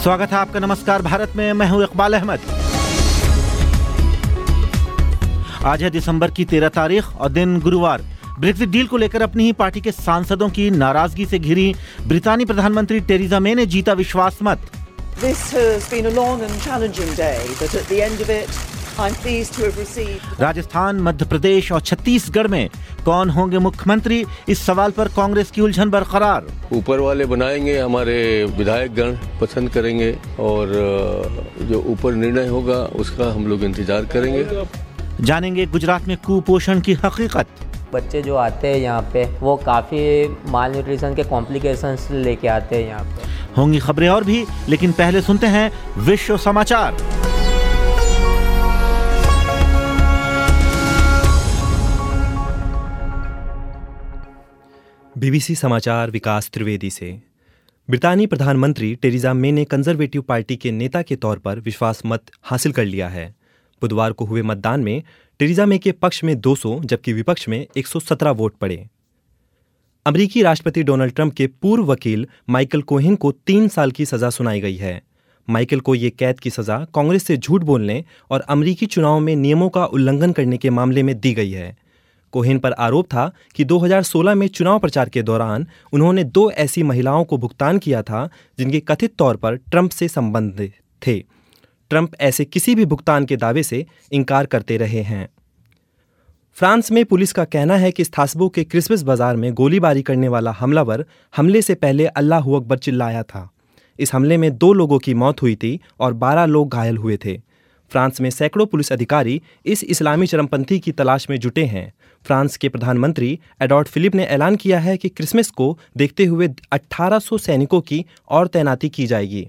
स्वागत है आपका नमस्कार भारत में। मैं हूं इकबाल अहमद। आज है दिसंबर की 13 तारीख और दिन गुरुवार। ब्रेक्जिट डील को लेकर अपनी ही पार्टी के सांसदों की नाराजगी से घिरी ब्रितानी प्रधानमंत्री टेरेसा मे ने जीता विश्वास मत। This has been a long and challenging day, but at the end of it, I'm pleased to have received. Rajasthan, Madhya Pradesh और छत्तीसगढ़ में कौन होंगे मुख्यमंत्री, इस सवाल पर कांग्रेस की उलझन बरकरार। ऊपर वाले बनाएंगे, हमारे विधायक गण पसंद करेंगे और जो ऊपर निर्णय होगा उसका हम लोग इंतजार करेंगे। जानेंगे गुजरात में कुपोषण की हकीकत। बच्चे जो आते हैं यहाँ पे वो काफ़ी माल न्यूट्रिशन के कॉम्प्लिकेशंस लेके आते हैं यहाँ पे। होंगी खबरें और भी, लेकिन पहले सुनते हैं विश्व समाचार। बीबीसी समाचार विकास त्रिवेदी से। ब्रितानी प्रधानमंत्री टेरेसा मे ने कंजर्वेटिव पार्टी के नेता के तौर पर विश्वास मत हासिल कर लिया है। बुधवार को हुए मतदान में टेरेसा मे के पक्ष में 200 जबकि विपक्ष में 117 वोट पड़े। अमेरिकी राष्ट्रपति डोनाल्ड ट्रंप के पूर्व वकील माइकल कोहेन को 3 साल की सजा सुनाई गई है। माइकल को ये कैद की सजा कांग्रेस से झूठ बोलने और अमेरिकी चुनाव में नियमों का उल्लंघन करने के मामले में दी गई है। कोहेन पर आरोप था कि 2016 में चुनाव प्रचार के दौरान उन्होंने 2 ऐसी महिलाओं को भुगतान किया था जिनके कथित तौर पर ट्रंप से संबंधित थे। ट्रंप ऐसे किसी भी भुगतान के दावे से इनकार करते रहे हैं। फ्रांस में पुलिस का कहना है कि स्ट्रासबर्ग के क्रिसमस बाजार में गोलीबारी करने वाला हमलावर हमले से पहले अल्लाहू अकबर चिल्लाया था। इस हमले में 2 लोगों की मौत हुई थी और 12 लोग घायल हुए थे। फ्रांस में सैकड़ों पुलिस अधिकारी इस इस्लामी चरमपंथी की तलाश में जुटे हैं। फ्रांस के प्रधानमंत्री एडोर्ड फिलिप ने ऐलान किया है कि क्रिसमस को देखते हुए 1800 सैनिकों की और तैनाती की जाएगी।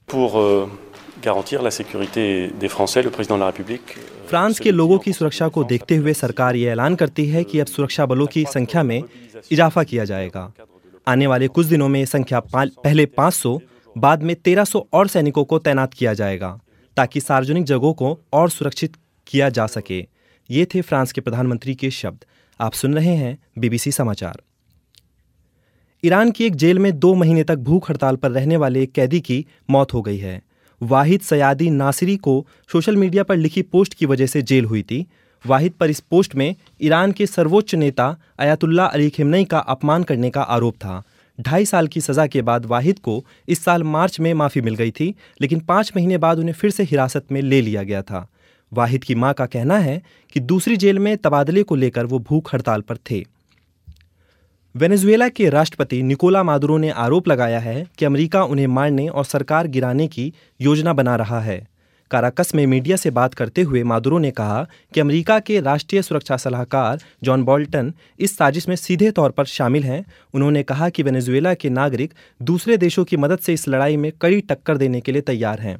फ्रांस के लोगों की सुरक्षा को देखते हुए सरकार ये ऐलान करती है कि अब सुरक्षा बलों की संख्या में इजाफा किया जाएगा। आने वाले कुछ दिनों में ये संख्या पहले 500, बाद में 1300 और सैनिकों को तैनात किया जाएगा ताकि सार्वजनिक जगहों को और सुरक्षित किया जा सके। ये थे फ्रांस के प्रधानमंत्री के शब्द। आप सुन रहे हैं बीबीसी समाचार। ईरान की एक जेल में 2 महीने तक भूख हड़ताल पर रहने वाले एक कैदी की मौत हो गई है। वाहिद सयादी नासिरी को सोशल मीडिया पर लिखी पोस्ट की वजह से जेल हुई थी। वाहिद पर इस पोस्ट में ईरान के सर्वोच्च नेता अयातुल्लाह अली खमेनी का अपमान करने का आरोप था। 2.5 साल की सजा के बाद वाहिद को इस साल मार्च में माफ़ी मिल गई थी, लेकिन 5 महीने बाद उन्हें फिर से हिरासत में ले लिया गया था। वाहिद की मां का कहना है कि दूसरी जेल में तबादले को लेकर वो भूख हड़ताल पर थे। वेनेजुएला के राष्ट्रपति निकोला मादुरो ने आरोप लगाया है कि अमेरिका उन्हें मारने और सरकार गिराने की योजना बना रहा है। काराकस में मीडिया से बात करते हुए मादुरो ने कहा कि अमेरिका के राष्ट्रीय सुरक्षा सलाहकार जॉन बोल्टन इस साजिश में सीधे तौर पर शामिल हैं। उन्होंने कहा कि वेनेजुएला के नागरिक दूसरे देशों की मदद से इस लड़ाई में कड़ी टक्कर देने के लिए तैयार हैं।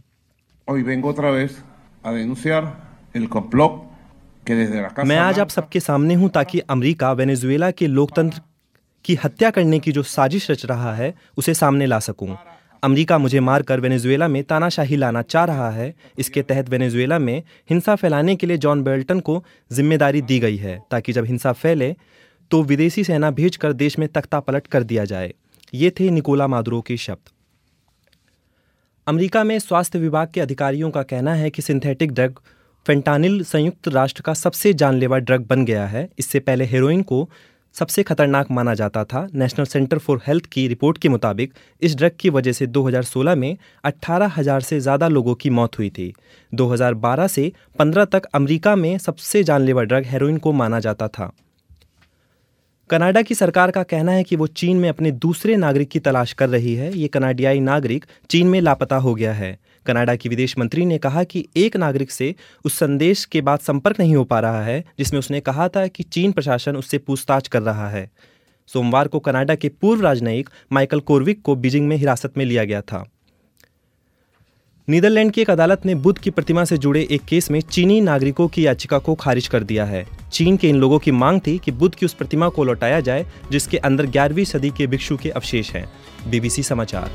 मैं आज आप सबके सामने हूं ताकि अमेरिका वेनेजुएला के लोकतंत्र की हत्या करने की जो साजिश रच रहा है उसे सामने ला सकूं। अमेरिका मुझे मारकर वेनेजुएला में तानाशाही लाना चाह रहा है। इसके तहत वेनेजुएला में हिंसा फैलाने के लिए जॉन बोल्टन को जिम्मेदारी दी गई है ताकि जब हिंसा फैले तो विदेशी सेना भेजकर देश में तख्ता पलट कर दिया जाए। ये थे निकोला मादुरो के शब्द। अमेरिका में स्वास्थ्य विभाग के अधिकारियों का कहना है कि सिंथेटिक ड्रग फेंटानिल संयुक्त राष्ट्र का सबसे जानलेवा ड्रग बन गया है। इससे पहले हेरोइन को सबसे खतरनाक माना जाता था। नेशनल सेंटर फॉर हेल्थ की रिपोर्ट के मुताबिक इस ड्रग की वजह से 2016 में 18,000 से ज़्यादा लोगों की मौत हुई थी। 2012 से 15 तक अमेरिका में सबसे जानलेवा ड्रग हेरोइन को माना जाता था। कनाडा की सरकार का कहना है कि वो चीन में अपने दूसरे नागरिक की तलाश कर रही है। ये कनाडियाई नागरिक चीन में लापता हो गया है। कनाडा की विदेश मंत्री ने कहा कि एक नागरिक से उस संदेश के बाद संपर्क नहीं हो पा रहा है जिसमें उसने कहा था कि चीन प्रशासन उससे पूछताछ कर रहा है। सोमवार को कनाडा के पूर्व राजनयिक माइकल कोरविक को बीजिंग में हिरासत में लिया गया था। नीदरलैंड की एक अदालत ने बुद्ध की प्रतिमा से जुड़े एक केस में चीनी नागरिकों की याचिका को खारिज कर दिया है। चीन के इन लोगों की मांग थी कि बुद्ध की उस प्रतिमा को लौटाया जाए जिसके अंदर 11वीं सदी के भिक्षु के अवशेष हैं। बीबीसी समाचार।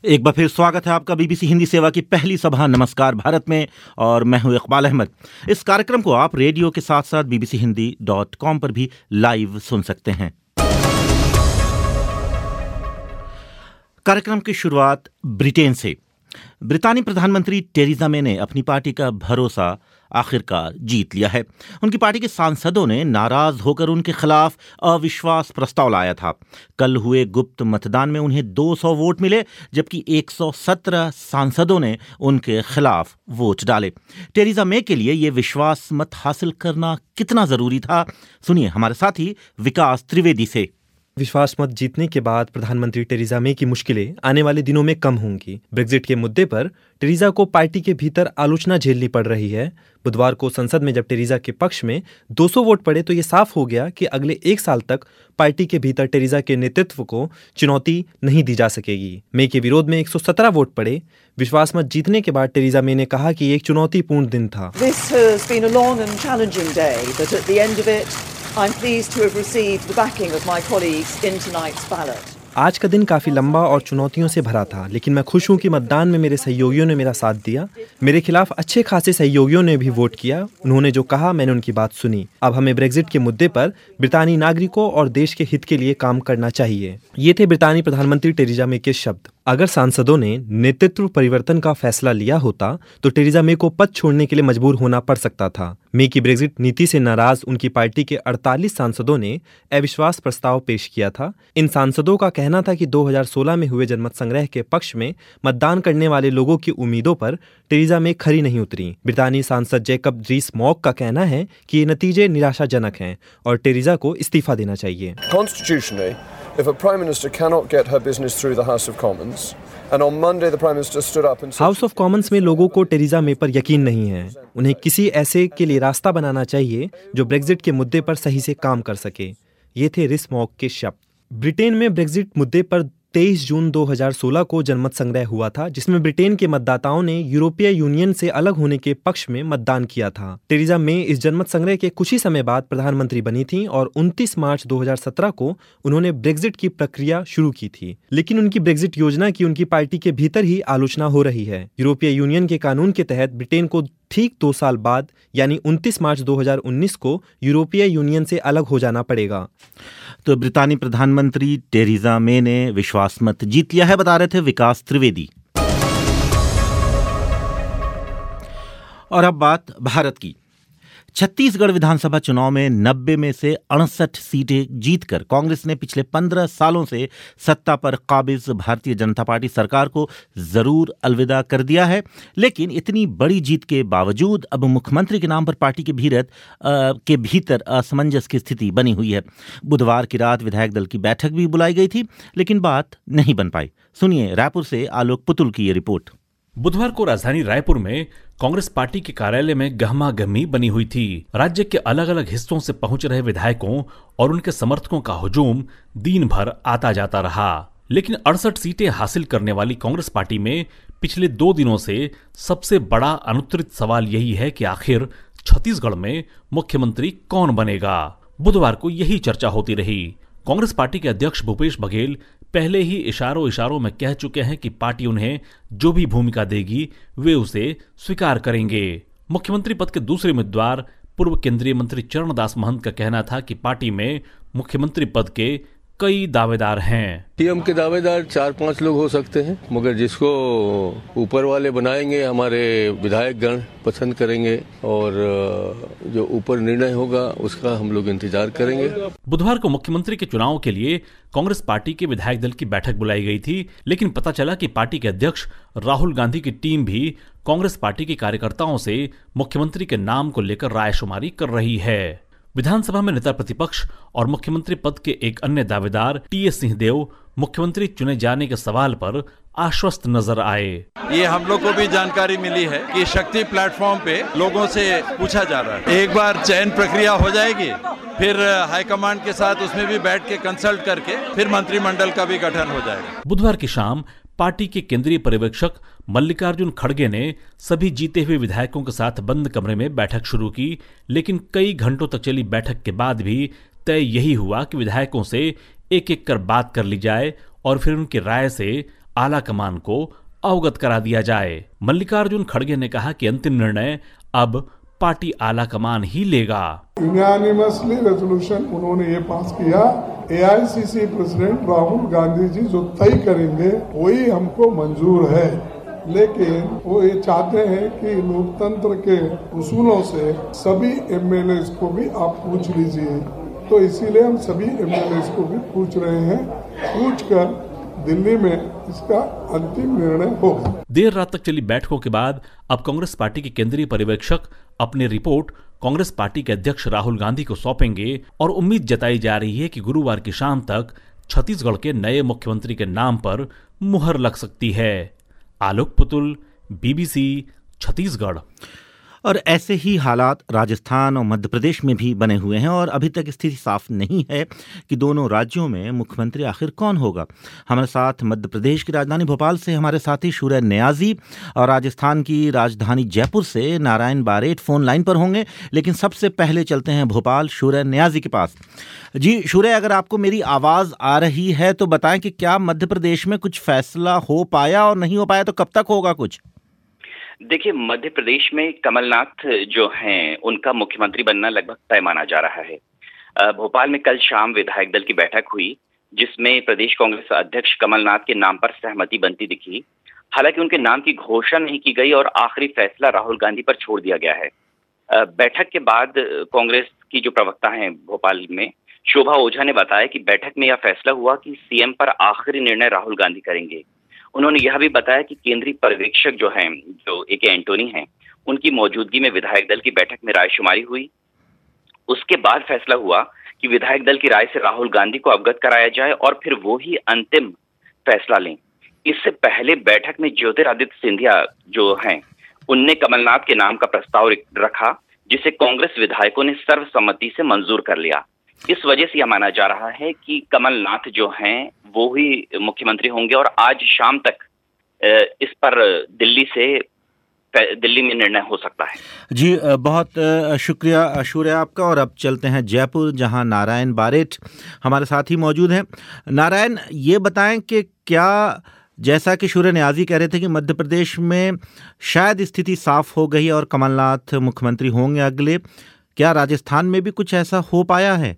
एक बार फिर स्वागत है आपका बीबीसी हिंदी सेवा की पहली सभा नमस्कार भारत में, और मैं हूं इकबाल अहमद। इस कार्यक्रम को आप रेडियो के साथ साथ bbchindi.com पर भी लाइव सुन सकते हैं। कार्यक्रम की शुरुआत ब्रिटेन से। ब्रितानी प्रधानमंत्री टेरिजा मे ने अपनी पार्टी का भरोसा आखिरकार जीत लिया है। उनकी पार्टी के सांसदों ने नाराज होकर उनके खिलाफ अविश्वास प्रस्ताव लाया था। कल हुए गुप्त मतदान में उन्हें 200 वोट मिले, जबकि 117 सांसदों ने उनके खिलाफ वोट डाले। टेरिजा मे के लिए यह विश्वास मत हासिल करना कितना जरूरी था, सुनिए हमारे साथी विकास त्रिवेदी से। विश्वास मत जीतने के बाद प्रधानमंत्री टेरिजा मे की मुश्किलें आने वाले दिनों में कम होंगी। ब्रेक्जिट के मुद्दे पर टेरिजा को पार्टी के भीतर आलोचना झेलनी पड़ रही है। बुधवार को संसद में जब टेरिजा के पक्ष में 200 वोट पड़े तो ये साफ हो गया कि अगले 1 साल तक पार्टी के भीतर टेरिजा के नेतृत्व को चुनौती नहीं दी जा सकेगी। मे के विरोध में 117 वोट पड़े। विश्वास मत जीतने के बाद टेरिजा मे ने कहा कि एक चुनौतीपूर्ण दिन था। This has been a long and challenging day, but at the end of it, I'm pleased to have received the backing of my colleagues in tonight's ballot. आज का दिन काफी लंबा और चुनौतियों से भरा था, लेकिन मैं खुश हूं कि मतदान में मेरे सहयोगियों ने मेरा साथ दिया। मेरे खिलाफ अच्छे खासे सहयोगियों ने भी वोट किया। उन्होंने जो कहा मैंने उनकी बात सुनी। अब हमें ब्रेक्जिट के मुद्दे पर ब्रितानी नागरिकों और देश के हित के लिए काम करना चाहिए। ये थे ब्रितानी प्रधानमंत्री टेरिजा मे के शब्द। अगर सांसदों ने नेतृत्व परिवर्तन का फैसला लिया होता तो टेरिजा मे को पद छोड़ने के लिए मजबूर होना पड़ सकता था। मे की ब्रेक्जिट नीति से नाराज उनकी पार्टी के 48 सांसदों ने अविश्वास प्रस्ताव पेश किया था। इन सांसदों का कहना था कि 2016 में हुए जनमत संग्रह के पक्ष में मतदान करने वाले लोगों की उम्मीदों पर टेरिजा मे खरी नहीं उतरी। ब्रितानी सांसद जैकब रीस-मॉक का कहना है कि ये नतीजे निराशाजनक हैं और टेरिजा को इस्तीफा देना चाहिए। If a Prime Minister cannot get her business through the House of Commons, and on Monday the Prime Minister stood up and said, House of Commons में लोगों को टेरिजा मे पर यकीन नहीं है। उन्हें किसी ऐसे के लिए रास्ता बनाना चाहिए जो ब्रेक्जिट के मुद्दे पर सही से काम कर सके। ये थे रीस-मॉक के शब्द। ब्रिटेन में ब्रेक्जिट मुद्दे पर 23 जून 2016 को जनमत संग्रह हुआ था, जिसमें ब्रिटेन के मतदाताओं ने यूरोपीय यूनियन से अलग होने के पक्ष में मतदान किया था। टेरिजा मे इस जनमत संग्रह के कुछ ही समय बाद प्रधानमंत्री बनी थी और 29 मार्च 2017 को उन्होंने ब्रेक्जिट की प्रक्रिया शुरू की थी। लेकिन उनकी ब्रेक्जिट योजना की उनकी पार्टी के भीतर ही आलोचना हो रही है। यूरोपीय यूनियन के कानून के तहत ब्रिटेन को ठीक 2 साल बाद यानी 29 मार्च 2019 को यूरोपीय यूनियन से अलग हो जाना पड़ेगा। तो ब्रितानी प्रधानमंत्री टेरिजा मे ने विश्वास मत जीत लिया है, बता रहे थे विकास त्रिवेदी। और अब बात भारत की। छत्तीसगढ़ विधानसभा चुनाव में 90 में से 68 सीटें जीतकर कांग्रेस ने पिछले 15 सालों से सत्ता पर काबिज भारतीय जनता पार्टी सरकार को जरूर अलविदा कर दिया है। लेकिन इतनी बड़ी जीत के बावजूद अब मुख्यमंत्री के नाम पर पार्टी के भीतर असमंजस की स्थिति बनी हुई है। बुधवार की रात विधायक दल की बैठक भी बुलाई गई थी, लेकिन बात नहीं बन पाई। सुनिए रायपुर से आलोक पुतुल की ये रिपोर्ट। बुधवार को राजधानी रायपुर में कांग्रेस पार्टी के कार्यालय में गहमागहमी बनी हुई थी। राज्य के अलग अलग हिस्सों से पहुंच रहे विधायकों और उनके समर्थकों का हुजूम दिन भर आता जाता रहा। लेकिन 68 सीटें हासिल करने वाली कांग्रेस पार्टी में पिछले 2 दिनों से सबसे बड़ा अनुत्तरित सवाल यही है कि आखिर छत्तीसगढ़ में मुख्यमंत्री कौन बनेगा। बुधवार को यही चर्चा होती रही। कांग्रेस पार्टी के अध्यक्ष भूपेश बघेल पहले ही इशारों में कह चुके हैं कि पार्टी उन्हें जो भी भूमिका देगी वे उसे स्वीकार करेंगे। मुख्यमंत्री पद के दूसरे उम्मीदवार पूर्व केंद्रीय मंत्री चरणदास महंत का कहना था कि पार्टी में मुख्यमंत्री पद के कई दावेदार हैं। सीएम के दावेदार 4-5 लोग हो सकते हैं, मगर जिसको ऊपर वाले बनाएंगे हमारे विधायक गण पसंद करेंगे और जो ऊपर निर्णय होगा उसका हम लोग इंतजार करेंगे। बुधवार को मुख्यमंत्री के चुनाव के लिए कांग्रेस पार्टी के विधायक दल की बैठक बुलाई गई थी, लेकिन पता चला कि पार्टी के अध्यक्ष राहुल गांधी की टीम भी कांग्रेस पार्टी के कार्यकर्ताओं से मुख्यमंत्री के नाम को लेकर रायशुमारी कर रही है। विधानसभा में नेता प्रतिपक्ष और मुख्यमंत्री पद के एक अन्य दावेदार टी.एस. सिंहदेव मुख्यमंत्री चुने जाने के सवाल पर आश्वस्त नजर आए। ये हम लोग को भी जानकारी मिली है कि शक्ति प्लेटफॉर्म पे लोगों से पूछा जा रहा है। एक बार चयन प्रक्रिया हो जाएगी, फिर हाईकमांड के साथ उसमें भी बैठ के कंसल्ट करके फिर मंत्रिमंडल का भी गठन हो जाएगा। बुधवार की शाम पार्टी के केंद्रीय पर्यवेक्षक मल्लिकार्जुन खड़गे ने सभी जीते हुए विधायकों के साथ बंद कमरे में बैठक शुरू की, लेकिन कई घंटों तक चली बैठक के बाद भी तय यही हुआ कि विधायकों से एक एक कर बात कर ली जाए और फिर उनकी राय से आला कमान को अवगत करा दिया जाए। मल्लिकार्जुन खड़गे ने कहा कि अंतिम निर्णय अब पार्टी आला कमान ही लेगा। यूनानिमसली रेजोल्यूशन उन्होंने ये पास किया, एआईसीसी प्रेसिडेंट राहुल गांधी जी जो तय करेंगे वही हमको मंजूर है, लेकिन वो ये चाहते हैं कि लोकतंत्र के उसूलों से सभी एमएलए को भी आप पूछ लीजिए, तो इसीलिए हम सभी एमएलए को भी पूछ रहे हैं, पूछ कर दिल्ली में इसका अंतिम निर्णय होगा। देर रात तक चली बैठकों के बाद अब कांग्रेस पार्टी के केंद्रीय पर्यवेक्षक अपनी रिपोर्ट कांग्रेस पार्टी के अध्यक्ष राहुल गांधी को सौंपेंगे और उम्मीद जताई जा रही है कि गुरुवार की शाम तक छत्तीसगढ़ के नए मुख्यमंत्री के नाम पर मुहर लग सकती है। आलोक पुतुल, बीबीसी, छत्तीसगढ़। और ऐसे ही हालात राजस्थान और मध्य प्रदेश में भी बने हुए हैं और अभी तक स्थिति साफ नहीं है कि दोनों राज्यों में मुख्यमंत्री आखिर कौन होगा। हमारे साथ मध्य प्रदेश की राजधानी भोपाल से हमारे साथी शूर्य न्याजी और राजस्थान की राजधानी जयपुर से नारायण बारेठ फोन लाइन पर होंगे, लेकिन सबसे पहले चलते हैं भोपाल शूर्य न्याजी के पास। जी शूर्य, अगर आपको मेरी आवाज़ आ रही है तो बताएं कि क्या मध्य प्रदेश में कुछ फैसला हो पाया, और नहीं हो पाया तो कब तक होगा कुछ? देखिए, मध्य प्रदेश में कमलनाथ जो हैं उनका मुख्यमंत्री बनना लगभग तय माना जा रहा है। भोपाल में कल शाम विधायक दल की बैठक हुई जिसमें प्रदेश कांग्रेस अध्यक्ष कमलनाथ के नाम पर सहमति बनती दिखी। हालांकि उनके नाम की घोषणा नहीं की गई और आखिरी फैसला राहुल गांधी पर छोड़ दिया गया है। बैठक के बाद कांग्रेस की जो प्रवक्ता हैं भोपाल में, शोभा ओझा ने बताया कि बैठक में यह फैसला हुआ कि सीएम पर आखिरी निर्णय राहुल गांधी करेंगे। उन्होंने यह भी बताया कि केंद्रीय पर्यवेक्षक जो हैं, जो ए.के. एंटोनी हैं, उनकी मौजूदगी में विधायक दल की बैठक में रायशुमारी हुई। उसके बाद फैसला हुआ कि विधायक दल की राय से राहुल गांधी को अवगत कराया जाए और फिर वो ही अंतिम फैसला लें। इससे पहले बैठक में ज्योतिरादित्य सिंधिया जो हैं, उनने कमलनाथ के नाम का प्रस्ताव रखा जिसे कांग्रेस विधायकों ने सर्वसम्मति से मंजूर कर लिया। इस वजह से यह माना जा रहा है कि कमलनाथ जो हैं वो ही मुख्यमंत्री होंगे और आज शाम तक इस पर दिल्ली में निर्णय हो सकता है। जी बहुत शुक्रिया शूर्य आपका। और अब चलते हैं जयपुर, जहां नारायण बारेठ हमारे साथ ही मौजूद हैं। नारायण, ये बताएं कि क्या, जैसा कि शूर्य न्याजी कह रहे थे कि मध्य प्रदेश में शायद स्थिति साफ हो गई और कमलनाथ मुख्यमंत्री होंगे अगले, क्या राजस्थान में भी कुछ ऐसा हो पाया है?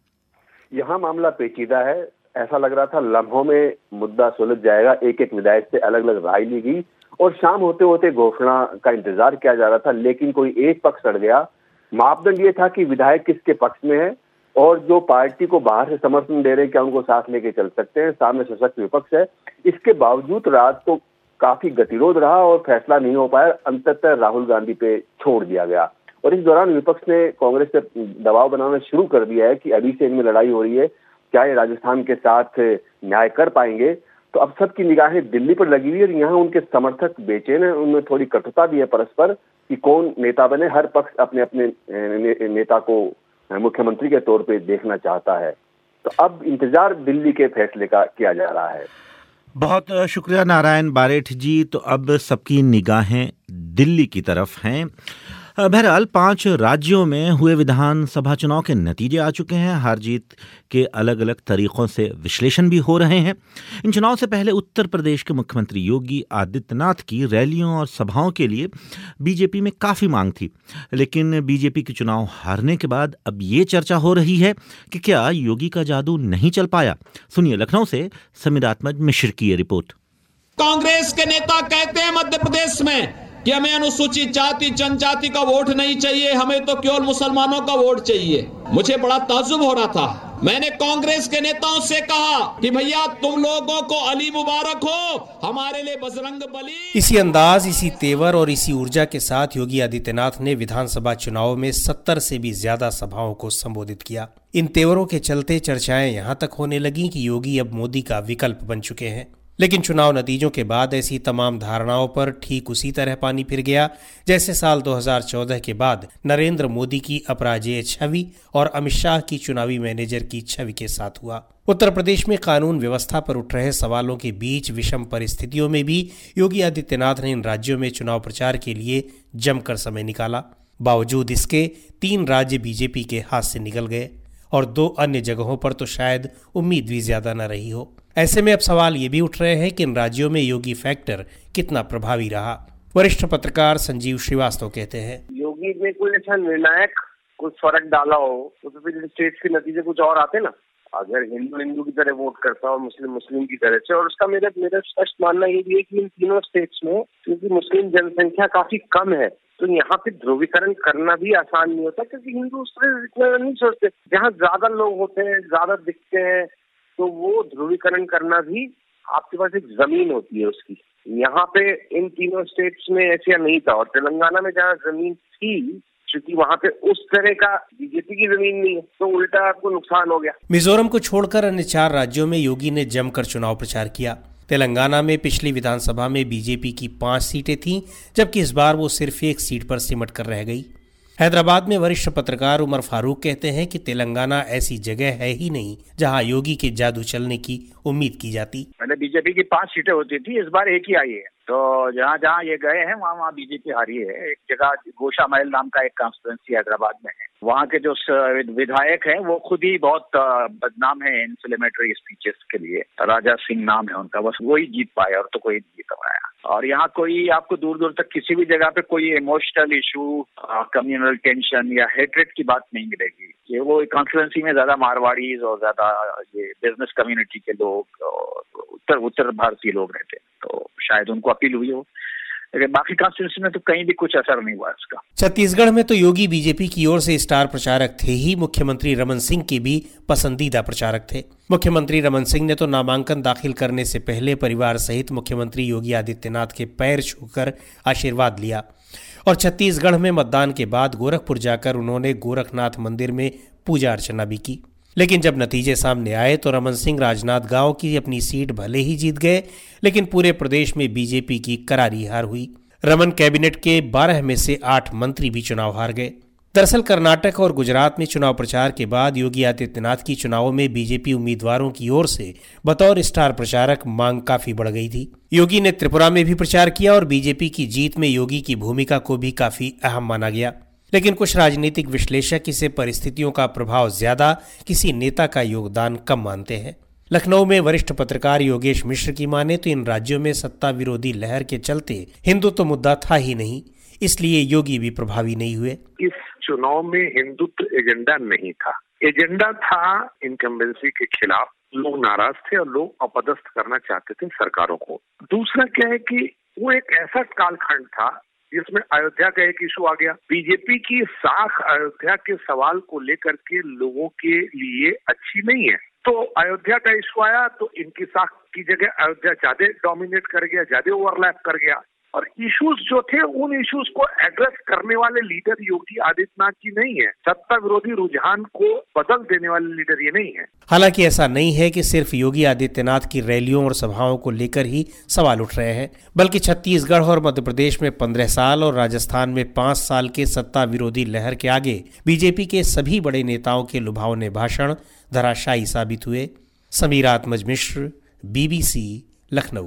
यहाँ मामला पेचीदा है। ऐसा लग रहा था लम्हों में मुद्दा सुलझ जाएगा। एक एक विधायक से अलग अलग राय ली गई और शाम होते होते घोषणा का इंतजार किया जा रहा था, लेकिन कोई एक पक्ष अड़ गया। मापदंड ये था कि विधायक किसके पक्ष में है और जो पार्टी को बाहर से समर्थन दे रहे हैं क्या उनको साथ लेके चल सकते हैं। सामने सशक्त विपक्ष है। इसके बावजूद रात को काफी गतिरोध रहा और फैसला नहीं हो पाया। अंततः राहुल गांधी पे छोड़ दिया गया और इस दौरान विपक्ष ने कांग्रेस से दबाव बनाना शुरू कर दिया है कि अभी से इनमें लड़ाई हो रही है, क्या ये राजस्थान के साथ न्याय कर पाएंगे। तो अब सबकी निगाहें दिल्ली पर लगी हुई है और यहाँ उनके समर्थक बेचैन हैं। उनमें थोड़ी कटुता भी है परस्पर कि कौन नेता बने। हर पक्ष अपने अपने नेता को मुख्यमंत्री के तौर पे देखना चाहता है। तो अब इंतजार दिल्ली के फैसले का किया जा रहा है। बहुत शुक्रिया नारायण बारेठ जी। तो अब सबकी निगाहें दिल्ली की तरफ हैं। बहरहाल 5 राज्यों में हुए विधानसभा चुनाव के नतीजे आ चुके हैं। हार जीत के अलग अलग तरीकों से विश्लेषण भी हो रहे हैं। इन चुनाव से पहले उत्तर प्रदेश के मुख्यमंत्री योगी आदित्यनाथ की रैलियों और सभाओं के लिए बीजेपी में काफ़ी मांग थी, लेकिन बीजेपी के चुनाव हारने के बाद अब ये चर्चा हो रही है कि क्या योगी का जादू नहीं चल पाया। सुनिए लखनऊ से समीरात्मज मिश्र की ये रिपोर्ट। कांग्रेस के नेता कहते हैं मध्य प्रदेश में कि हमें अनुसूचित जाति जनजाति का वोट नहीं चाहिए, हमें तो केवल मुसलमानों का वोट चाहिए। मुझे बड़ा ताज्जुब हो रहा था। मैंने कांग्रेस के नेताओं से कहा कि भैया तुम लोगों को अली मुबारक हो, हमारे लिए बजरंग बली। इसी अंदाज, इसी तेवर और इसी ऊर्जा के साथ योगी आदित्यनाथ ने विधानसभा चुनाव में 70 से भी ज्यादा सभाओं को संबोधित किया। इन तेवरों के चलते चर्चाएं यहां तक होने लगी कि योगी अब मोदी का विकल्प बन चुके हैं। लेकिन चुनाव नतीजों के बाद ऐसी तमाम धारणाओं पर ठीक उसी तरह पानी फिर गया जैसे साल 2014 के बाद नरेंद्र मोदी की अपराजेय छवि और अमित शाह की चुनावी मैनेजर की छवि के साथ हुआ। उत्तर प्रदेश में कानून व्यवस्था पर उठ रहे सवालों के बीच विषम परिस्थितियों में भी योगी आदित्यनाथ ने इन राज्यों में चुनाव प्रचार के लिए जमकर समय निकाला। बावजूद इसके 3 राज्य बीजेपी के हाथ से निकल गए और 2 अन्य जगहों पर तो शायद उम्मीद भी ज्यादा न रही हो। ऐसे में अब सवाल ये भी उठ रहे हैं कि इन राज्यों में योगी फैक्टर कितना प्रभावी रहा। वरिष्ठ पत्रकार संजीव श्रीवास्तव कहते हैं, योगी ने कोई ऐसा निर्णायक कुछ फर्क डाला हो तो फिर स्टेट्स के नतीजे कुछ और आते ना। अगर हिंदू की तरह वोट करता और मुस्लिम की तरह से, और उसका मेरा स्पष्ट मानना ये भी है कि इन तीनों स्टेट्स में क्योंकि मुस्लिम जनसंख्या काफी कम है तो यहाँ पे ध्रुवीकरण करना भी आसान नहीं होता, क्योंकि हिंदू उस पर इतना नहीं सोचते। जहाँ ज्यादा लोग होते हैं, ज्यादा दिखते हैं, तो वो ध्रुवीकरण करना भी आपके पास एक जमीन होती है उसकी। यहाँ पे इन तीनों स्टेट्स में ऐसा नहीं था, और तेलंगाना में जहाँ जमीन थी, क्योंकि वहाँ पे उस तरह का बीजेपी की जमीन नहीं है, तो उल्टा आपको नुकसान हो गया। मिजोरम को छोड़कर अन्य 4 राज्यों में योगी ने जमकर चुनाव प्रचार किया। तेलंगाना में पिछली विधानसभा में बीजेपी की 5 सीटें थीं, जबकि इस बार वो सिर्फ 1 सीट पर सिमट कर रह गई। हैदराबाद में वरिष्ठ पत्रकार उमर फारूक कहते हैं कि तेलंगाना ऐसी जगह है ही नहीं जहां योगी के जादू चलने की उम्मीद की जाती। पहले बीजेपी की 5 सीटें होती थी, इस बार 1 ही आई है। तो जहाँ जहाँ ये गए हैं वहाँ बीजेपी हारी है। एक जगह गोशा महल नाम का एक कॉन्स्टिट्यूंसी हैदराबाद में है, वहाँ के जो विधायक हैं वो खुद ही बहुत बदनाम है इन्फ्लेमेटरी स्पीचेस के लिए। राजा सिंह नाम है उनका, बस वही जीत पाया और तो कोई नहीं जीत पाया। और यहाँ कोई आपको दूर दूर तक किसी भी जगह पे कोई इमोशनल इशू, कम्युनल टेंशन या हेट्रेड की बात नहीं मिलेगी। ये वो कॉन्स्टिट्यूंसी में ज्यादा मारवाड़ीज और ज्यादा ये बिजनेस कम्युनिटी के लोग और उत्तर भारतीय लोग रहते हैं, तो शायद उनको अपील हुई हो, लेकिन बाकी कॉन्स्टिट्यूंसी में तो कहीं भी कुछ असर नहीं हुआ इसका। छत्तीसगढ़ में तो योगी बीजेपी की ओर से स्टार प्रचारक थे ही, मुख्यमंत्री रमन सिंह के भी पसंदीदा प्रचारक थे। मुख्यमंत्री रमन सिंह ने तो नामांकन दाखिल करने से पहले परिवार सहित मुख्यमंत्री योगी आदित्यनाथ के पैर छूकर आशीर्वाद लिया, और छत्तीसगढ़ में मतदान के बाद गोरखपुर जाकर उन्होंने गोरखनाथ मंदिर में पूजा अर्चना भी की। लेकिन जब नतीजे सामने आए तो रमन सिंह राजनांदगांव की अपनी सीट भले ही जीत गए, लेकिन पूरे प्रदेश में बीजेपी की करारी हार हुई। रमन कैबिनेट के 12 में से 8 मंत्री भी चुनाव हार गए। दरअसल कर्नाटक और गुजरात में चुनाव प्रचार के बाद योगी आदित्यनाथ की चुनावों में बीजेपी उम्मीदवारों की ओर से बतौर स्टार प्रचारक मांग काफी बढ़ गई थी। योगी ने त्रिपुरा में भी प्रचार किया और बीजेपी की जीत में योगी की भूमिका को भी काफी अहम माना गया। लेकिन कुछ राजनीतिक विश्लेषक इसे परिस्थितियों का प्रभाव ज्यादा, किसी नेता का योगदान कम मानते हैं। लखनऊ में वरिष्ठ पत्रकार योगेश मिश्र की माने तो इन राज्यों में सत्ता विरोधी लहर के चलते हिंदुत्व मुद्दा था ही नहीं, इसलिए योगी भी प्रभावी नहीं हुए। इस चुनाव में हिंदुत्व एजेंडा नहीं था, एजेंडा था इनकम्बेंसी के खिलाफ। लोग नाराज थे और लोग अपदस्थ करना चाहते थे सरकारों को। दूसरा क्या है कि वो एक ऐसा कालखंड था जिसमें अयोध्या का एक इशू आ गया। बीजेपी की साख अयोध्या के सवाल को लेकर के लोगों के लिए अच्छी नहीं है, तो अयोध्या का इशू आया तो इनकी साख की जगह अयोध्या ज्यादा डोमिनेट कर गया, ज्यादा ओवरलैप कर गया। और इश्यूज जो थे उन इश्यूज को एड्रेस करने वाले लीडर योगी आदित्यनाथ जी नहीं है। सत्ता विरोधी रुझान को बदल देने वाले लीडर ये नहीं है। हालांकि ऐसा नहीं है कि सिर्फ योगी आदित्यनाथ की रैलियों और सभाओं को लेकर ही सवाल उठ रहे हैं, बल्कि छत्तीसगढ़ और मध्य प्रदेश में 15 साल और राजस्थान में 5 साल के सत्ता विरोधी लहर के आगे बीजेपी के सभी बड़े नेताओं के लुभावने भाषण धराशायी साबित हुए। समीर आत्मज मिश्र, BBC, लखनऊ।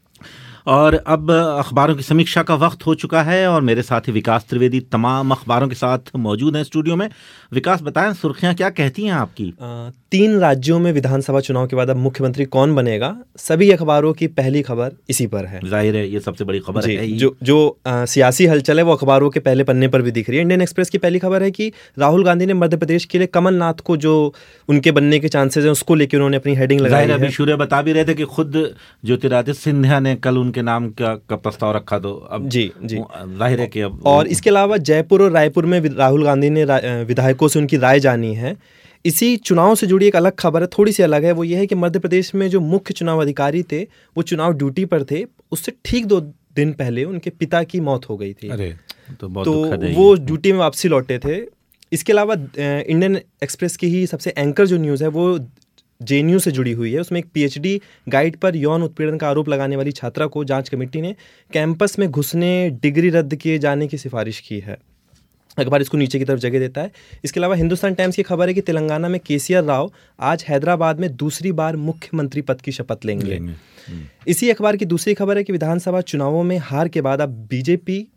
और अब अखबारों की समीक्षा का वक्त हो चुका है और मेरे साथी विकास त्रिवेदी तमाम अखबारों के साथ मौजूद हैं स्टूडियो में। विकास, बताएं सुर्खियां क्या कहती हैं आपकी? 3 राज्यों में विधानसभा चुनाव के बाद अब मुख्यमंत्री कौन बनेगा, सभी अखबारों की पहली खबर इसी पर है। जाहिर है ये सबसे बड़ी खबर है। जो सियासी हलचल है वो अखबारों के पहले पन्ने पर भी दिख रही है। इंडियन एक्सप्रेस की पहली खबर है कि राहुल गांधी ने मध्य प्रदेश के लिए कमलनाथ को जो उनके बनने के चांसेस हैं उसको लेकर उन्होंने अपनी हेडिंग लगाई है। अभी सूर्य बता भी रहे थे कि खुद ज्योतिरादित्य सिंधिया ने कल उनके नाम का प्रस्ताव रखा, तो अब जी जाहिर है कि अब। और इसके अलावा जयपुर और रायपुर में राहुल गांधी ने विधायकों से उनकी राय जानी है। इसी चुनाव से जुड़ी एक अलग खबर है, थोड़ी सी अलग है, वो ये है कि मध्य प्रदेश में जो मुख्य चुनाव अधिकारी थे वो चुनाव ड्यूटी पर थे, उससे ठीक 2 दिन पहले उनके पिता की मौत हो गई थी। अरे तो वो ड्यूटी में वापसी लौटे थे। इसके अलावा इंडियन एक्सप्रेस की ही सबसे एंकर जो न्यूज़ है वो JNU से जुड़ी हुई है। उसमें एक PhD गाइड पर यौन उत्पीड़न का आरोप लगाने वाली छात्रा को जांच कमेटी ने कैंपस में घुसने, डिग्री रद्द किए जाने की सिफारिश की है। अखबार इसको नीचे की तरफ जगह देता है। इसके अलावा हिंदुस्तान टाइम्स की खबर है कि तेलंगाना में KCR राव आज हैदराबाद में दूसरी बार मुख्यमंत्री पद की शपथ लेंगे। इसी अखबार की दूसरी खबर है कि विधानसभा चुनावों में हार के बाद अब बीजेपी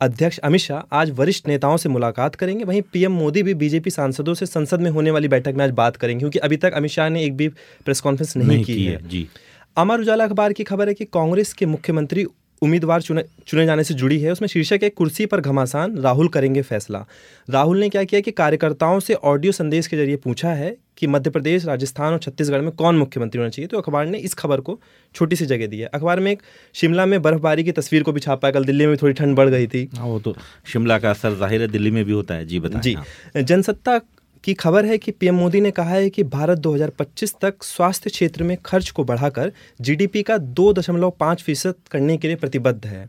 अध्यक्ष अमित शाह आज वरिष्ठ नेताओं से मुलाकात करेंगे। वहीं पीएम मोदी भी बीजेपी सांसदों से संसद में होने वाली बैठक में आज बात करेंगे, क्योंकि अभी तक अमित शाह ने एक भी प्रेस कॉन्फ्रेंस नहीं की है। जी। अमर उजाला अखबार की खबर है कि कांग्रेस के मुख्यमंत्री उम्मीदवार चुने जाने से जुड़ी है। उसमें शीर्षक है कुर्सी पर घमासान, राहुल करेंगे फैसला। राहुल ने क्या किया कि कार्यकर्ताओं से ऑडियो संदेश के जरिए पूछा है कि मध्य प्रदेश, राजस्थान और छत्तीसगढ़ में कौन मुख्यमंत्री होना चाहिए। तो अखबार ने इस खबर को छोटी सी जगह दी है। अखबार में एक शिमला में बर्फबारी की तस्वीर को भी छापा है। कल दिल्ली में थोड़ी ठंड बढ़ गई थी। वो तो शिमला का असर जाहिर है दिल्ली में भी होता है। जी बताएं। जी, जनसत्ता की खबर है कि पीएम मोदी ने कहा है कि भारत 2025 तक स्वास्थ्य क्षेत्र में खर्च को बढ़ाकर जीडीपी का 2.5% करने के लिए प्रतिबद्ध है।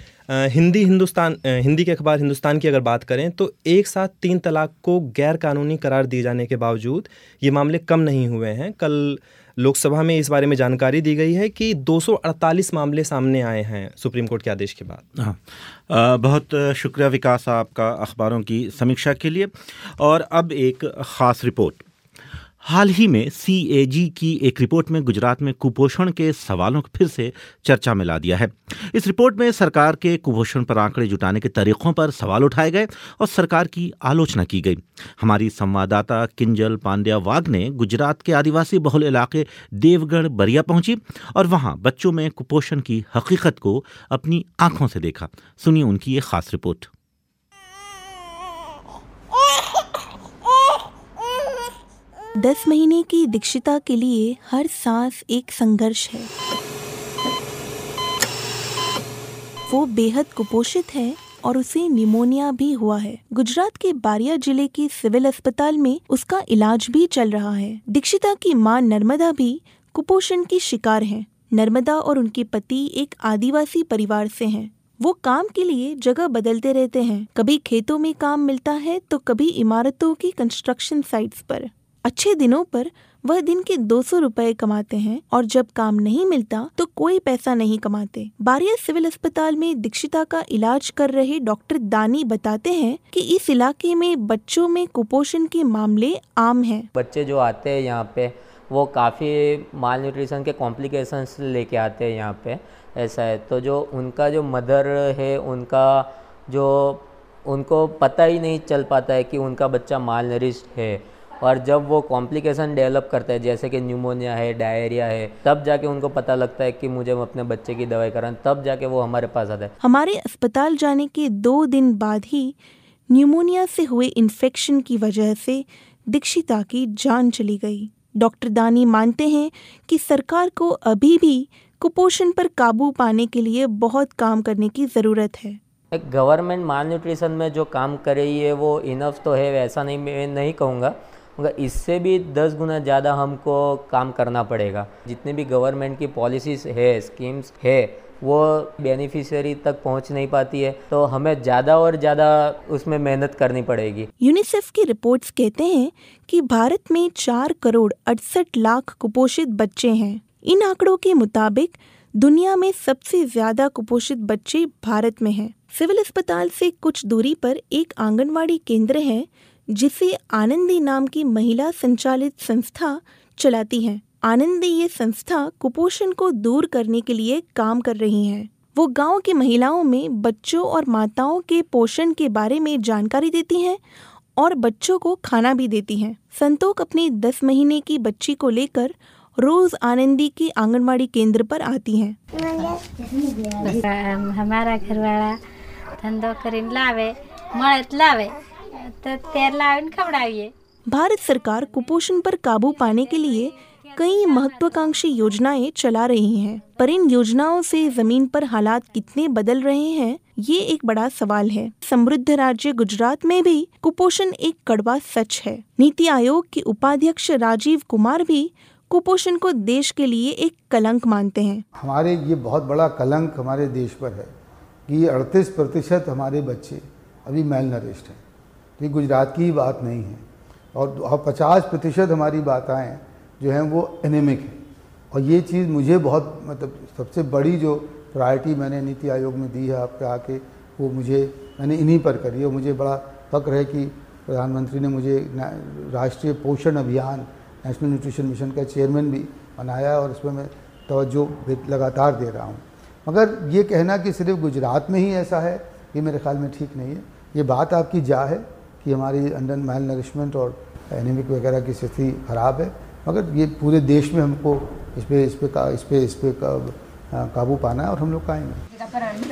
हिंदी के अखबार हिंदुस्तान की अगर बात करें तो एक साथ 3 तलाक को गैर कानूनी करार दिए जाने के बावजूद ये मामले कम नहीं हुए हैं। कल लोकसभा में इस बारे में जानकारी दी गई है कि 248 मामले सामने आए हैं सुप्रीम कोर्ट के आदेश के बाद। हाँ, बहुत शुक्रिया विकास आपका अखबारों की समीक्षा के लिए। और अब एक ख़ास रिपोर्ट। हाल ही में CAG की एक रिपोर्ट में गुजरात में कुपोषण के सवालों को फिर से चर्चा में ला दिया है। इस रिपोर्ट में सरकार के कुपोषण पर आंकड़े जुटाने के तरीकों पर सवाल उठाए गए और सरकार की आलोचना की गई। हमारी संवाददाता किंजल पांड्या वाघ ने गुजरात के आदिवासी बहुल इलाके देवगढ़ बरिया पहुंची और वहां बच्चों में कुपोषण की हकीकत को अपनी आंखों से देखा। सुनिए उनकी ये खास रिपोर्ट। 10 महीने की दीक्षिता के लिए हर सांस एक संघर्ष है। वो बेहद कुपोषित है और उसे निमोनिया भी हुआ है। गुजरात के बारिया जिले के सिविल अस्पताल में उसका इलाज भी चल रहा है। दीक्षिता की मां नर्मदा भी कुपोषण की शिकार है। नर्मदा और उनके पति एक आदिवासी परिवार से हैं। वो काम के लिए जगह बदलते रहते हैं। कभी खेतों में काम मिलता है तो कभी इमारतों की कंस्ट्रक्शन साइट्स पर। अच्छे दिनों पर वह दिन के 200 रुपए कमाते हैं और जब काम नहीं मिलता तो कोई पैसा नहीं कमाते। बारिया सिविल अस्पताल में दीक्षिता का इलाज कर रहे डॉक्टर दानी बताते हैं कि इस इलाके में बच्चों में कुपोषण के मामले आम हैं। बच्चे जो आते हैं यहाँ पे वो काफ़ी माल न्यूट्रिशन के कॉम्प्लिकेशंस लेके आते हैं यहाँ पे। ऐसा है तो जो उनका जो मदर है उनको पता ही नहीं चल पाता है कि उनका बच्चा माल नरिश्ड है। और जब वो कॉम्प्लिकेशन डेवलप करता है जैसे कि न्यूमोनिया है, डायरिया है, तब जाके उनको पता लगता है कि मुझे अपने बच्चे की दवाई कराना, तब जाके वो हमारे पास आता है। हमारे अस्पताल जाने के 2 दिन बाद ही न्यूमोनिया से हुए इन्फेक्शन की वजह से दीक्षिता की जान चली गई। डॉक्टर दानी मानते हैं कि सरकार को अभी भी कुपोषण पर काबू पाने के लिए बहुत काम करने की ज़रूरत है। गवर्नमेंट माल न्यूट्रिशन में जो काम कर रही है वो इनफ तो है, वैसा नहीं मैं नहीं कहूँगा, मगर इससे भी 10 गुना ज़्यादा हमको काम करना पड़ेगा। जितने भी गवर्नमेंट की पॉलिसीज़ है, स्कीम्स है, वो बेनिफिशियरी तक पहुंच नहीं पाती है, तो हमें ज़्यादा और ज़्यादा उसमें मेहनत करनी पड़ेगी। यूनिसेफ की रिपोर्ट्स कहते हैं कि भारत में 4,68,00,000 कुपोषित बच्चे हैं। इन आंकड़ों के मुताबिक दुनिया में सबसे ज्यादा कुपोषित बच्चे भारत में हैं। सिविल अस्पताल से कुछ दूरी पर एक आंगनवाड़ी केंद्र है जिसे आनंदी नाम की महिला संचालित संस्था चलाती है। आनंदी ये संस्था कुपोषण को दूर करने के लिए काम कर रही है। वो गांव की महिलाओं में बच्चों और माताओं के पोषण के बारे में जानकारी देती हैं और बच्चों को खाना भी देती हैं। संतोक अपनी 10 महीने की बच्ची को लेकर रोज आनंदी की आंगनवाड़ी केंद्र पर आती हैं। हमारा घरवाला धंधो करीन लावे, मळत लावे तो तेर लावे खवड़ाविए। भारत सरकार कुपोषण पर काबू पाने के लिए कई महत्वाकांक्षी योजनाएं चला रही हैं, पर इन योजनाओं से जमीन पर हालात कितने बदल रहे हैं ये एक बड़ा सवाल है। समृद्ध राज्य गुजरात में भी कुपोषण एक कड़वा सच है। नीति आयोग के उपाध्यक्ष राजीव कुमार भी कुपोषण को देश के लिए एक कलंक मानते हैं। हमारे ये बहुत बड़ा कलंक हमारे देश पर है कि 38% हमारे बच्चे अभी मेल नरिश्ड हैं। ये गुजरात की ही बात नहीं है और 50% हमारी माताएं जो हैं वो एनीमिक हैं। और ये चीज़ मुझे बहुत सबसे बड़ी जो प्रायोरिटी मैंने नीति आयोग में दी है आपके आके वो मैंने इन्हीं पर करी है। मुझे बड़ा फक्र है कि प्रधानमंत्री ने मुझे राष्ट्रीय पोषण अभियान नेशनल न्यूट्रिशन मिशन का चेयरमैन भी बनाया और इसमें मैं तवज्जो लगातार दे रहा हूँ। मगर ये कहना कि सिर्फ गुजरात में ही ऐसा है ये मेरे ख्याल में ठीक नहीं है। ये बात आपकी जा है कि हमारी अंडर मेल नरिशमेंट और एनीमिक वगैरह की स्थिति खराब है, मगर ये पूरे देश में हमको इस पे काबू पाना है और हम लोग पाएंगे।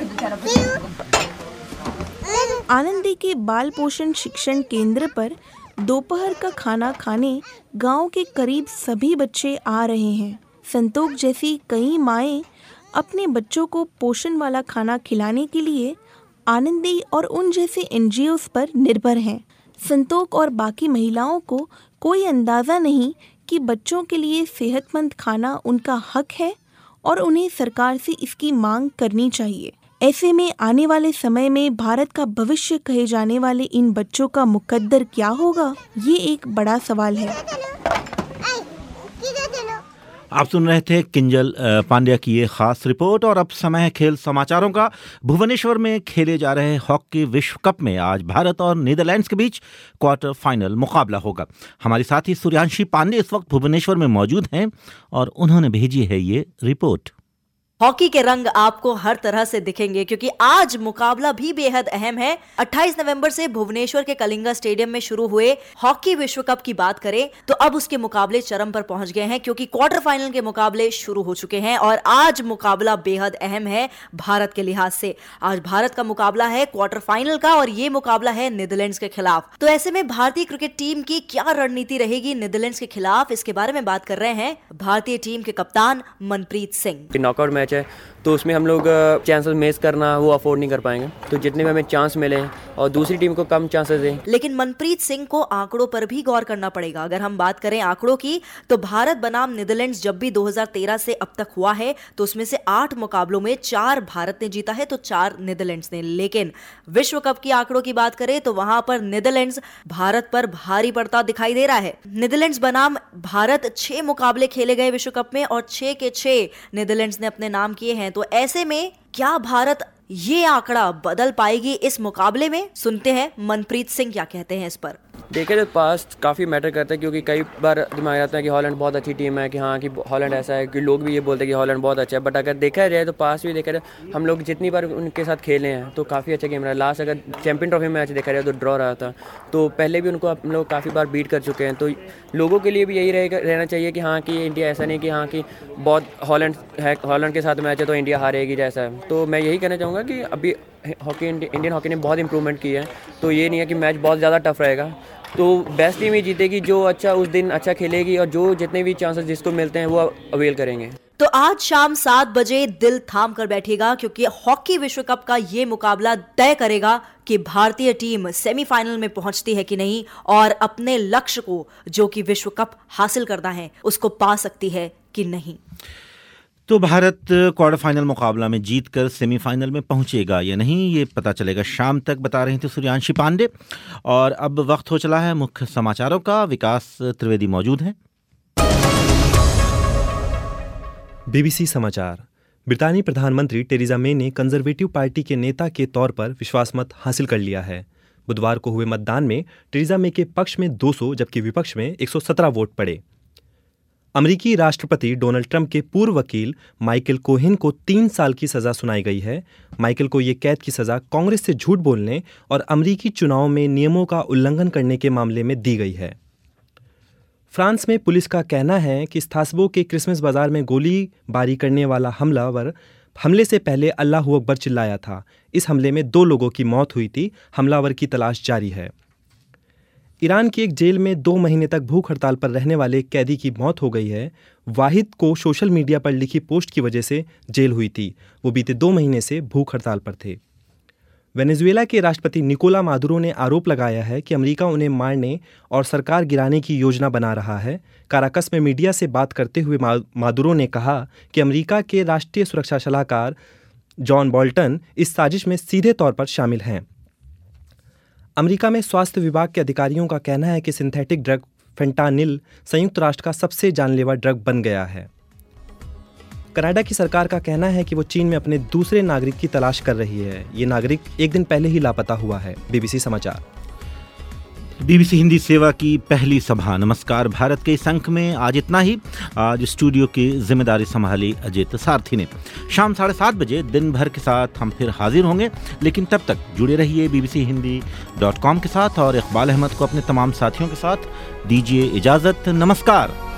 आनंदी के बाल पोषण शिक्षण केंद्र पर दोपहर का खाना खाने गांव के करीब सभी बच्चे आ रहे हैं। संतोष जैसी कई माएं अपने बच्चों को पोषण वाला खाना खिलाने के लिए आनंदी और उन जैसे एनजीओस पर निर्भर हैं। संतोष और बाकी महिलाओं को कोई अंदाज़ा नहीं कि बच्चों के लिए सेहतमंद खाना उनका हक है और उन्हें सरकार से इसकी मांग करनी चाहिए। ऐसे में आने वाले समय में भारत का भविष्य कहे जाने वाले इन बच्चों का मुकद्दर क्या होगा, ये एक बड़ा सवाल है। आप सुन रहे थे किंजल पांड्या की ये खास रिपोर्ट। और अब समय है खेल समाचारों का। भुवनेश्वर में खेले जा रहे हॉकी विश्व कप में आज भारत और नीदरलैंड्स के बीच क्वार्टर फाइनल मुकाबला होगा। हमारे साथी सूर्यांशी पांडे इस वक्त भुवनेश्वर में मौजूद हैं और उन्होंने भेजी है ये रिपोर्ट। हॉकी के रंग आपको हर तरह से दिखेंगे क्योंकि आज मुकाबला भी बेहद अहम है। 28 नवंबर से भुवनेश्वर के कलिंगा स्टेडियम में शुरू हुए हॉकी विश्व कप की बात करें तो अब उसके मुकाबले चरम पर पहुंच गए हैं क्योंकि क्वार्टर फाइनल के मुकाबले शुरू हो चुके हैं और आज मुकाबला बेहद अहम है भारत के लिहाज से। आज भारत का मुकाबला है क्वार्टर फाइनल का और ये मुकाबला है नीदरलैंड्स के खिलाफ। तो ऐसे में भारतीय क्रिकेट टीम की क्या रणनीति रहेगी नीदरलैंड्स के खिलाफ, इसके बारे में बात कर रहे हैं भारतीय टीम के कप्तान मनप्रीत सिंह। नॉकआउट मैच है तो उसमें हम लोग चांसेस मिस करना वो अफोर्ड नहीं कर पाएंगे, तो जितने में हमें चांस मिले और दूसरी टीम को कम चांसेस दें। लेकिन मनप्रीत सिंह को आंकड़ों पर भी गौर करना पड़ेगा। अगर हम बात करें आंकड़ों की तो भारत बनाम नीदरलैंड्स जब भी 2013 से अब तक हुआ है तो उसमें से 8 मुकाबलों में 4 भारत ने जीता है तो 4 नीदरलैंड्स ने। लेकिन विश्व कप की आंकड़ों की बात करें तो वहां पर नीदरलैंड्स भारत पर भारी पड़ता दिखाई दे रहा है। नीदरलैंड्स बनाम भारत 6 मुकाबले खेले गए विश्व कप में और 6 के 6 नीदरलैंड्स ने अपने नाम किए हैं। तो ऐसे में क्या भारत ये आंकड़ा बदल पाएगी इस मुकाबले में? सुनते हैं मनप्रीत सिंह क्या कहते हैं इस पर। देखिए तो पास्ट काफ़ी मैटर करता है क्योंकि कई बार दिमाग आता है कि हॉलैंड बहुत अच्छी टीम है, कि हाँ कि हॉलैंड ऐसा है, कि लोग भी ये बोलते हैं कि हॉलैंड बहुत अच्छा है। बट अगर देखा जाए तो पास्ट भी देखा जाए हम लोग जितनी बार उनके साथ खेले हैं तो काफ़ी अच्छा गेम रहा। लास्ट अगर चैंपियन ट्रॉफी मैच देखा जाए तो ड्रॉ रहा था, तो पहले भी उनको हम लोग काफ़ी बार बीट कर चुके हैं। तो लोगों के लिए भी यही रहना चाहिए कि हाँ कि इंडिया ऐसा नहीं कि हाँ कि बहुत हॉलैंड के साथ मैच है तो इंडिया हारेगी जैसा है। तो मैं यही कहना चाहूँगा कि अभी इंडियन हॉकी ने बहुत इंप्रूवमेंट की है, तो ये नहीं है कि मैच बहुत ज़्यादा टफ रहेगा। तो बेस्ट टीम ही जीतेगी जो अच्छा उस दिन अच्छा खेलेगी और जो जितने भी चांसेस जिसको मिलते हैं वो अवेल करेंगे। तो आज शाम 7 बजे दिल थाम कर बैठेगा क्योंकि हॉकी विश्व कप का ये मुकाबला तय करेगा कि भारतीय टीम सेमीफाइनल में पहुंचती है कि नहीं और अपने लक्ष्य को जो कि विश्व कप हासिल करना है उसको पा सकती है कि नहीं। तो भारत क्वार्टर फाइनल मुकाबला में जीतकर सेमीफाइनल में पहुंचेगा या नहीं ये पता चलेगा शाम तक, बता रहे थे सूर्यांशी पांडे। और अब वक्त हो चला है मुख्य समाचारों का। विकास त्रिवेदी मौजूद हैं। बीबीसी समाचार। ब्रितानी प्रधानमंत्री टेरेसा मे ने कंजर्वेटिव पार्टी के नेता के तौर पर विश्वास मत हासिल कर लिया है। बुधवार को हुए मतदान में टेरेसा मे के पक्ष में 200 जबकि विपक्ष में 117 वोट पड़े। अमेरिकी राष्ट्रपति डोनाल्ड ट्रंप के पूर्व वकील माइकल कोहेन को 3 साल की सजा सुनाई गई है। माइकल को ये कैद की सजा कांग्रेस से झूठ बोलने और अमेरिकी चुनाव में नियमों का उल्लंघन करने के मामले में दी गई है। फ्रांस में पुलिस का कहना है कि स्ट्रासबर्ग के क्रिसमस बाजार में गोलीबारी करने वाला हमलावर हमले से पहले अल्लाहू अकबर चिल्लाया था। इस हमले में 2 लोगों की मौत हुई थी। हमलावर की तलाश जारी है। ईरान की एक जेल में 2 महीने तक भूख हड़ताल पर रहने वाले एक कैदी की मौत हो गई है। वाहिद को सोशल मीडिया पर लिखी पोस्ट की वजह से जेल हुई थी। वो बीते 2 महीने से भूख हड़ताल पर थे। वेनेजुएला के राष्ट्रपति निकोला मादुरो ने आरोप लगाया है कि अमेरिका उन्हें मारने और सरकार गिराने की योजना बना रहा है। काराकस में मीडिया से बात करते हुए मादुरो ने कहा कि अमेरिका के राष्ट्रीय सुरक्षा सलाहकार जॉन बोल्टन इस साजिश में सीधे तौर पर शामिल हैं। अमेरिका में स्वास्थ्य विभाग के अधिकारियों का कहना है कि सिंथेटिक ड्रग फेंटानिल संयुक्त राष्ट्र का सबसे जानलेवा ड्रग बन गया है। कनाडा की सरकार का कहना है कि वो चीन में अपने दूसरे नागरिक की तलाश कर रही है। ये नागरिक एक दिन पहले ही लापता हुआ है। बीबीसी समाचार। बीबीसी हिंदी सेवा की पहली सभा नमस्कार भारत के इस अंक में आज इतना ही। आज स्टूडियो की जिम्मेदारी संभाली अजित सारथी ने। शाम 7:30 बजे दिन भर के साथ हम फिर हाजिर होंगे, लेकिन तब तक जुड़े रहिए bbchiindi.com के साथ और इकबाल अहमद को अपने तमाम साथियों के साथ दीजिए इजाजत। नमस्कार।